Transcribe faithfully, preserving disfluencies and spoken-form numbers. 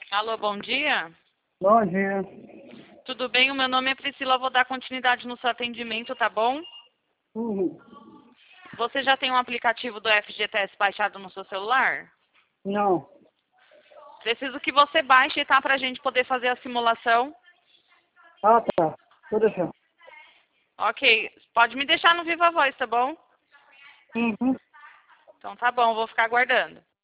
Alô, bom dia. Bom dia. Tudo bem? O meu nome é Priscila, vou dar continuidade no seu atendimento, tá bom? Uhum. Você já tem um aplicativo do F G T S baixado no seu celular? Não. Preciso que você baixe, tá? Pra gente poder fazer a simulação. Ah, tá. Tô deixando. Ok, pode me deixar no Viva Voz, tá bom? Uhum. Então tá bom, vou ficar aguardando.